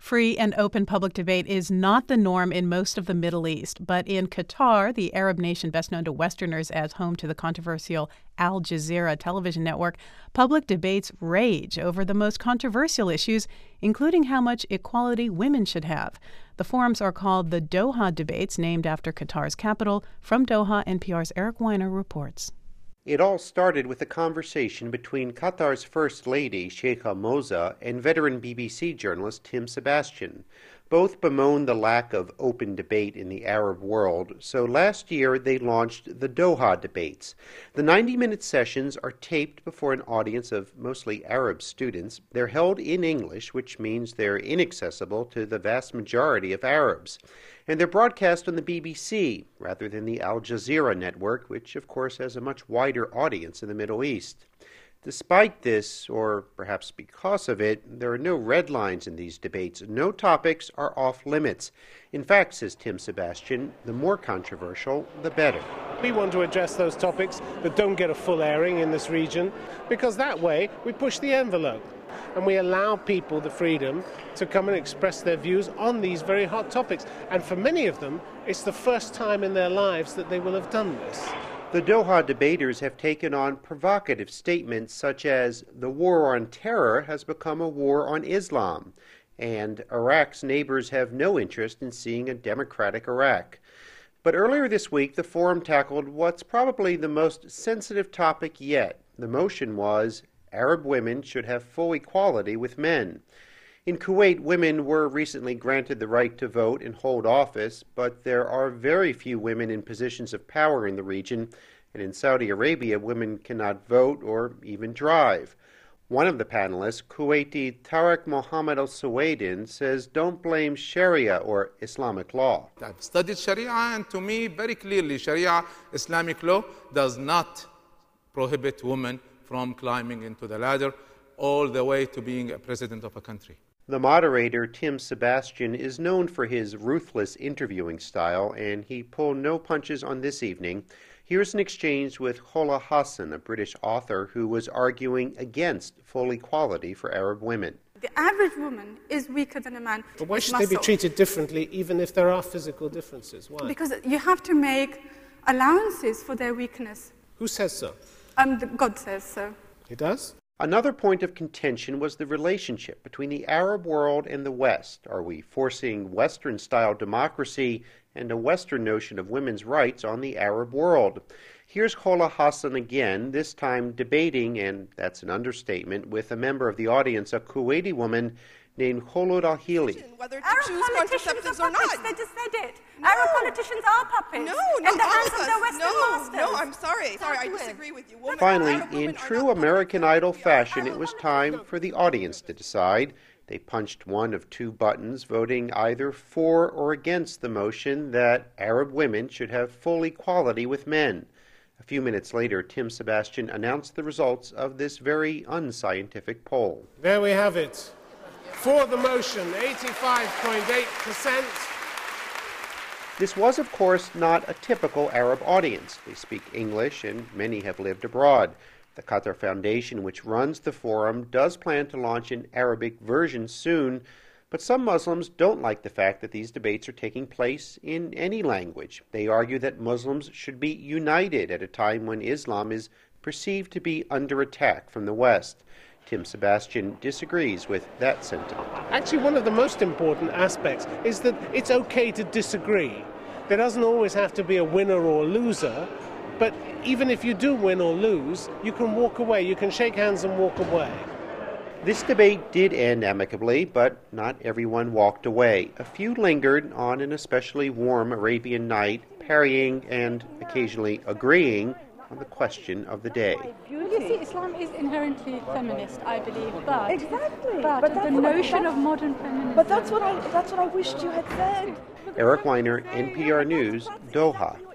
Free and open public debate is not the norm in most of the Middle East, but in Qatar, the Arab nation best known to Westerners as home to the controversial Al Jazeera television network, public debates rage over the most controversial issues, including how much equality women should have. The forums are called the Doha Debates, named after Qatar's capital. From Doha, NPR's Eric Weiner reports. It all started with a conversation between Qatar's First Lady, Sheikha Moza, and veteran BBC journalist Tim Sebastian. Both bemoaned the lack of open debate in the Arab world, so last year they launched the Doha Debates. The 90-minute sessions are taped before an audience of mostly Arab students. They're held in English, which means they're inaccessible to the vast majority of Arabs. And they're broadcast on the BBC rather than the Al Jazeera network, which of course has a much wider audience in the Middle East. Despite this, or perhaps because of it, there are no red lines in these debates. No topics are off limits. In fact, says Tim Sebastian, the more controversial, the better. We want to address those topics that don't get a full airing in this region, because that way we push the envelope and we allow people the freedom to come and express their views on these very hot topics. And for many of them, it's the first time in their lives that they will have done this. The Doha debaters have taken on provocative statements such as the war on terror has become a war on Islam, and Iraq's neighbors have no interest in seeing a democratic Iraq. But earlier this week, the forum tackled what's probably the most sensitive topic yet. The motion was Arab women should have full equality with men. In Kuwait, women were recently granted the right to vote and hold office, but there are very few women in positions of power in the region, and in Saudi Arabia, women cannot vote or even drive. One of the panelists, Kuwaiti Tariq Mohammed al-Suwaidin, says don't blame Sharia or Islamic law. I've studied Sharia, and to me, very clearly, Sharia, Islamic law, does not prohibit women from climbing into the ladder all the way to being a president of a country. The moderator, Tim Sebastian, is known for his ruthless interviewing style, and he pulled no punches on this evening. Here's an exchange with Hola Hassan, a British author who was arguing against full equality for Arab women. The average woman is weaker than a man. But why should they be treated differently, even if there are physical differences? Why? Because you have to make allowances for their weakness. Who says so? God says so. He does? Another point of contention was the relationship between the Arab world and the West. Are we forcing Western-style democracy and a Western notion of women's rights on the Arab world? Here's Hola Hassan again, this time debating, and that's an understatement, with a member of the audience, a Kuwaiti woman named Khulud Al-Hili. Whether to choose contraceptives or not. They just said it. No. Arab politicians are puppets. No, in the hands of their Western masters. No, I'm sorry. I disagree with you. Finally, in true American Idol fashion, it was time for the audience to decide. They punched one of two buttons, voting either for or against the motion that Arab women should have full equality with men. A few minutes later, Tim Sebastian announced the results of this very unscientific poll. There we have it. For the motion, 85.8%. This was, of course, not a typical Arab audience. They speak English, and many have lived abroad. The Qatar Foundation, which runs the forum, does plan to launch an Arabic version soon, but some Muslims don't like the fact that these debates are taking place in any language. They argue that Muslims should be united at a time when Islam is perceived to be under attack from the West. Tim Sebastian disagrees with that sentiment. Actually, one of the most important aspects is that it's okay to disagree. There doesn't always have to be a winner or a loser, but even if you do win or lose, you can walk away. You can shake hands and walk away. This debate did end amicably, but not everyone walked away. A few lingered on an especially warm Arabian night, parrying and occasionally agreeing on the question of the day. You see, Islam is inherently feminist, I believe, but exactly. But the notion of modern feminism. But that's what I wished you had said. Eric Weiner, NPR News, Doha.